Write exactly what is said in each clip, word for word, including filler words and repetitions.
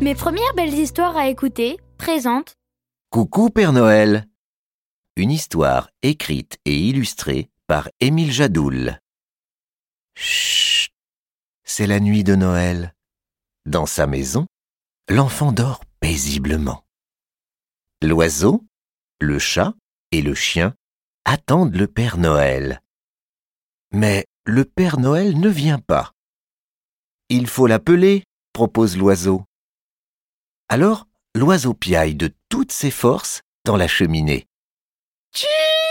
Mes premières belles histoires à écouter présentent Coucou Père Noël. Une histoire écrite et illustrée par Émile Jadoul. Chut, c'est la nuit de Noël. Dans sa maison, l'enfant dort paisiblement. L'oiseau, le chat et le chien attendent le Père Noël. Mais le Père Noël ne vient pas. Il faut l'appeler, propose l'oiseau. Alors, l'oiseau piaille de toutes ses forces dans la cheminée. Tchip !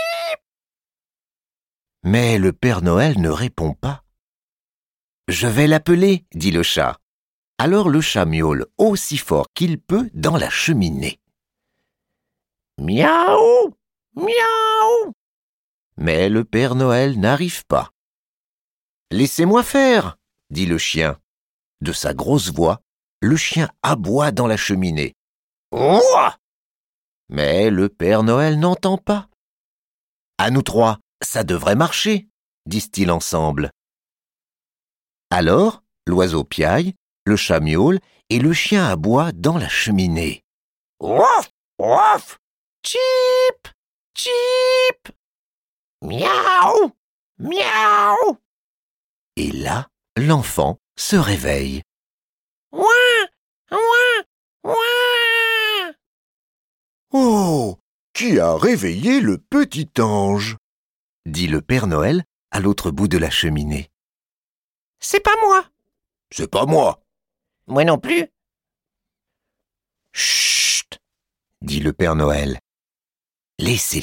Mais le Père Noël ne répond pas. Je vais l'appeler, dit le chat. Alors le chat miaule aussi fort qu'il peut dans la cheminée. Miaou, miaou. Mais le Père Noël n'arrive pas. Laissez-moi faire, dit le chien. De sa grosse voix, le chien aboie dans la cheminée. Ouah ! Mais le Père Noël n'entend pas. À nous trois, ça devrait marcher, disent-ils ensemble. Alors, l'oiseau piaille, le chat miaule et le chien aboie dans la cheminée. Ouf, ouf, chip, chip, miaou, miaou. Et là, l'enfant se réveille. Ouin, ouin, ouin. Oh, qui a réveillé le petit ange ? Dit le Père Noël à l'autre bout de la cheminée. C'est pas moi. C'est pas moi. Moi non plus. Chut, dit le Père Noël. Laissez